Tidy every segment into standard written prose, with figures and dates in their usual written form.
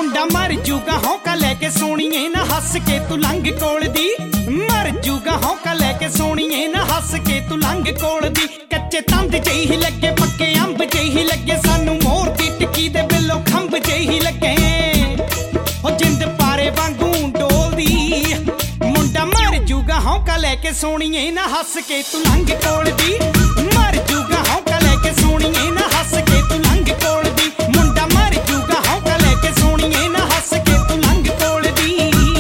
ਮੁੰਡਾ ਮਰ ਜੂਗਾ ਹੌਂਕਾ ਲੈ ਕੇ ਸੋਣੀਏ ਨਾ ਹੱਸ ਕੇ ਤੂੰ ਲੰਘ ਕੋਲ ਦੀ। ਮਰ ਜੂਗਾ ਹੌਂਕਾ ਲੈ ਕੇ ਸੋਣੀਏ ਨਾ ਹੱਸ ਕੇ ਤੂੰ ਲੰਘ ਕੋਲ ਦੀ। ਕੱਚੇ ਤੰਦ ਜਿਹੀ ਲੱਗੇ ਪੱਕੇ ਅੰਬ ਜਿਹੀ ਲੱਗੇ ਸਾਨੂੰ ਮੋਰ ਦੀ ਟਿੱਕੀ ਦੇ ਬਿੱਲੋ ਖੰਭ ਜਿਹੀ ਲੱਗੇ ਉਹ ਜਿੰਦ ਪਾਰੇ ਵਾਂਗੂ ਡੋਲਦੀ। ਮੁੰਡਾ ਮਰ ਜੂਗਾ ਹੌਂਕਾ ਲੈ ਕੇ ਸੋਣੀਏ ਨਾ ਹੱਸ ਕੇ ਤੂੰ ਲੰਘ ਕੋਲ ਦੀ। ਮਰ ਜੂਗਾ ਹੌਂਕਾ ਲੈ ਕੇ ਸੋਣੀਏ ਨਾ ਹੱਸ ਕੇ ਤੂੰ ਲੰਘ ਕੋਲ ਦੀ। ਮੁੰਡਾ ਮਰ ਜੂਗਾ ਹੌਂਕਾ ਲੈ ਕੇ ਸੋਣੀਏ ਨਾ ਹੱਸ ਕੇ ਤੂੰ ਲੰਘ ਕੋਲ ਦੀ।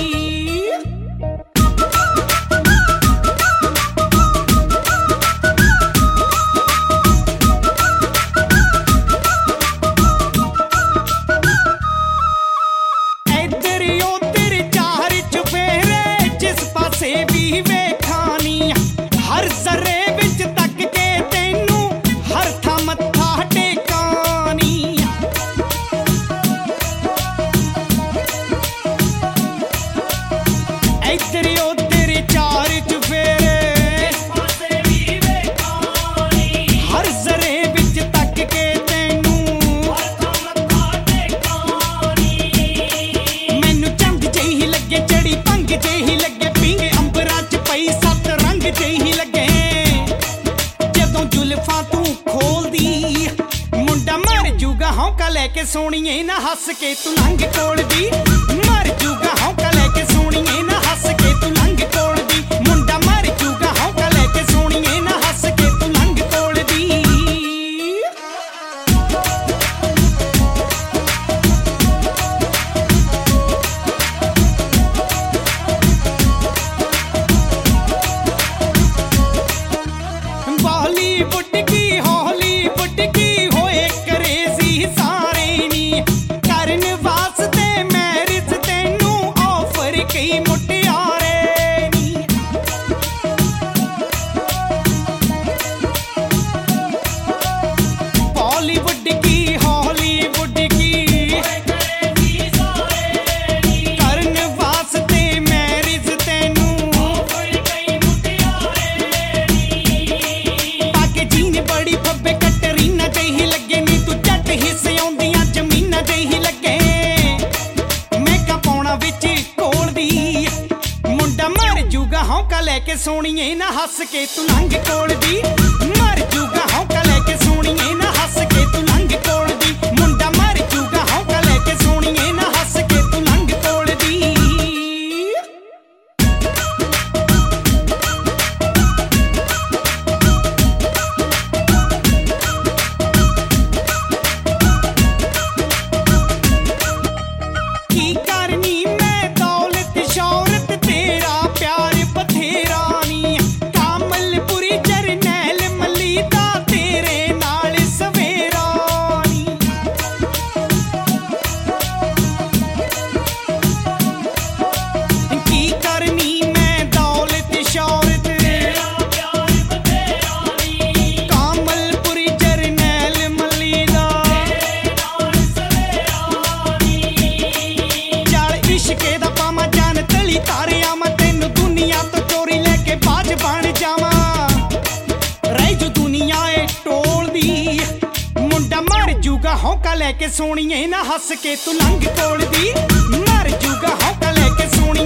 ਇੱਧਰ ਉੱਧਰ ਚਾਰ ਚੁਫੇਰੇ ਜਿਸ ਪਾਸੇ ਵੀ ਵੇਖਾਂ ਨੀ ਹਰ ਜ਼ਰੇ ਵਿੱਚ ਤੱਕ ਕੇ ਤੈਨੂੰ ਹਰ ਥਾਂ ਮੱਥਾ ਟੇਕਾਂ ਨੀ। ਇੱਧਰ ਉੱਧਰ ਚਾਰ ਚੁਫੇਰੇ ਹਰ ਜ਼ਰੇ ਵਿੱਚ ਤੱਕ ਕੇ ਤੈਨੂੰ ਮੈਨੂੰ ਚੰਦ ਜਿਹੀ ਲੱਗੇ ਚੜੀ ਭੰਗ ਜਿਹੀ ਲੱਗੇ ਪਿੰਗ ਅੰਬਰਾਂ ਚ ਪਈ ਸੱਤ ਰੰਗ ਜਿਹੀ ਲੱਗੇ ਜਦੋਂ ਜ਼ੁਲਫਾਂ ਤੂੰ ਖੋਲਦੀ। ਮੁੰਡਾ ਮਰ ਜੂਗਾ ਹੌਂਕਾ ਲੈ ਕੇ ਸੋਣੀਏ ਨਾ ਹੱਸ ਕੇ ਤੂੰ ਲੰਘ ਕੋਲ ਦੀ। ਮਰ ਜੂਗਾ ਹੌਂਕਾ ਲੈ ਕੇ ਸੋਣੀਏ ਨਾ ਹੱਸ ਕੇ ਤੂੰ ਲੰਘ ਕੋਲ ਦੀ। ਮੁੰਡਾ ਮਰ ਜੂਗਾ ਹੌਂਕਾ ਲੈ ਕੇ ਸੋਣੀਏ ਨਾ ਹੱਸ ਕੇ ਤੂੰ ਲੰਘ ਕੋਲ ਦੀ। ਬਾਲੀਵੁੱਡ ਕੀ ਹਾਲੀਵੁੱਡ ਕੀ ਹੋਏ ਕਰੇਜ਼ੀ ਸਾਰੇ ਨੀ ਕਰਨ ਵਾਸਤੇ ਮੈਰਿਜ ਤੈਨੂੰ ਆਫਰ ਕਈ ਮੁਟਿਆਰੇ ਨੀ। ਬਾਲੀਵੁੱਡ ਕੀ ਹਾਲੀਵੁੱਡ ਕੀ ਕਰਨ ਵਾਸਤੇ ਮੈਰਿਜ ਤੈਨੂੰ ਪਾਕੇ ਜੀਨ ਬੜੀ ਫੱਬੇ ਕਟਰੀਨਾ ਜਿਹੀ ਲੱਗੇ ਨੀ ਤੂੰ ਜੱਟ ਹਿੱਸੇ ਆਉਂਦੀਆਂ ਜ਼ਮੀਨਾਂ ਜਿਹੀ ਲੱਗੇ ਮੇਕਾ ਪਾਉਣਾ ਵਿੱਚ ਕੋਲ ਦੀ। ਮੁੰਡਾ ਮਰ ਜੂਗਾ ਹੌਂਕਾ ਲੈ ਕੇ ਸੋਣੀਏ ਨਾ ਹੱਸ ਕੇ ਤੂੰ ਲੰਘ ਕੋਲ ਦੀ। ਮਰ ਜੂਗਾ ਹੌਂਕਾ ਲੈ ਕੇ ਸੋਣੀਏ ਨਾ ਹੱਸ ਕੇ ਤੂੰ ਲੰਘ ਕੋਲ ਦੀ। ਮੁੰਡਾ ਮਰ ਜੂਗਾ ਹੌਂਕਾ ਲੈ ਕੇ ਸੋਣੀਏ ਨਾ ਹੱਸ ਕੇ ਤੂੰ ਲੰਘ ਕੋਲ ਦੀ। ਕੀ ਕਰਨੀ ਮੈਂ ਦੌਲਤ ਸ਼ੌਹਰਤ ਤੇਰਾ ਪਿਆਰ ਬਥੇਰਾ ਨੀ ਕਾਮਲਪੁਰੀ ਜਰਨੈਲ ਮੱਲੀ ਦਾ ਤੇਰੇ ਨਾਲ ਸਵੇਰਾ ਨੀ। ਕੀ ਕਰਨੀ ਮੈਂ ਦੌਲਤ ਸ਼ੌਹਰਤ ਕਾਮਲਪੁਰੀ ਜਰਨੈਲ ਮੱਲੀ ਦਾ ਚੱਲ ਇਸ਼ਕੇ ਦਾ ਪਾਵਾਂ ਜਾਨ ਤਲੀ ਤਾਰਿਆ ਮੈਂ ਤੈਨੂੰ ਦੁਨੀਆ ਤੋਂ ਚੋਰੀ ਲੈ ਕੇ ਬਾਜ ਬਣ ਜਾਵਾਂ ਰਹਿ ਜੋ ਦੁਨੀਆ ਏ ਟੋਲਦੀ। ਮੁੰਡਾ ਮਰ ਜੂਗਾ ਹੌਂਕਾ ਲੈ ਕੇ ਸੋਣੀਏ ਨਾ ਹੱਸ ਕੇ ਤੂੰ ਲੰਘ ਕੋਲ ਦੀ। ਮਰ ਜੂਗਾ ਹੌਂਕਾ ਲੈ ਕੇ ਸੋਣੀ